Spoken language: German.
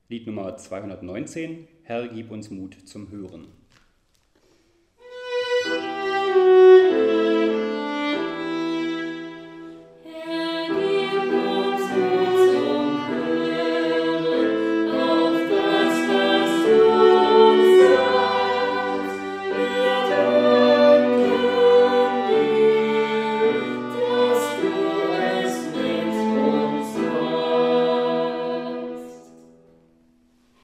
Lied Nummer 219, Herr, gib uns Mut zum Hören.